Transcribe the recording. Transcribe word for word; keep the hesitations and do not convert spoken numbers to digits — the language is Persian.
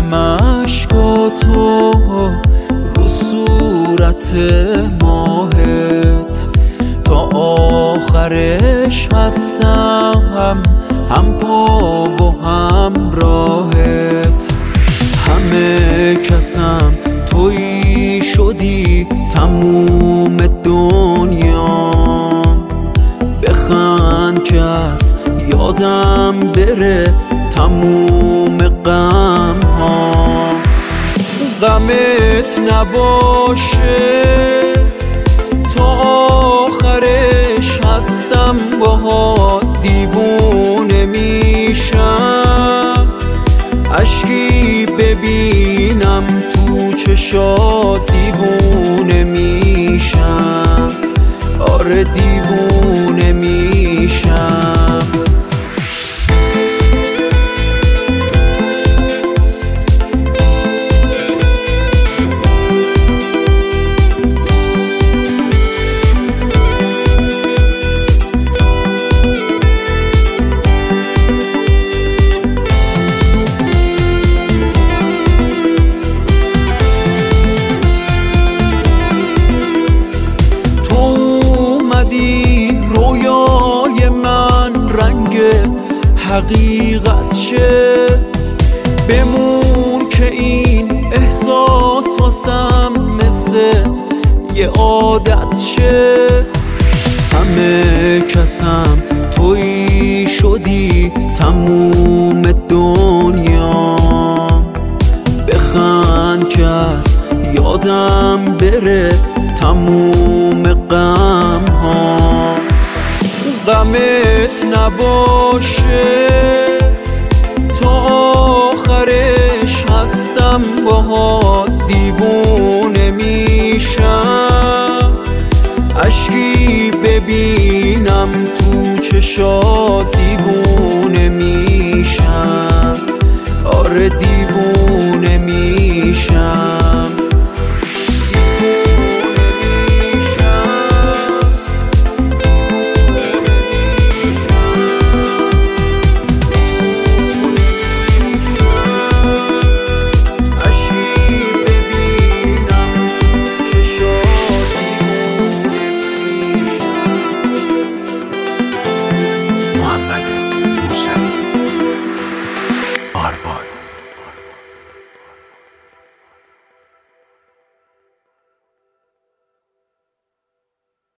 اشکاتو رو صورت ماهت، تا آخرش هستم هم پا و هم راهت. همه کسم تویی شدی تموم دنیام، بخند که از یادم بره تموم غم ها. غمت نباشه تا آخرش هستم باهات دیوونه میشم، اشکی ببینم تو چشات دیوونه میشم، آره دیوونه میشم. رویای من رنگ حقیقت شه، بمون که این احساس واسم مثل یه عادت شه. همه کسم تویی شدی تموم دنیام، بخند که از یادم بره تموم غم ها. غمت نباشه تا آخرش هستم باهات دیوونه میشم، اشکی ببینم تو چشات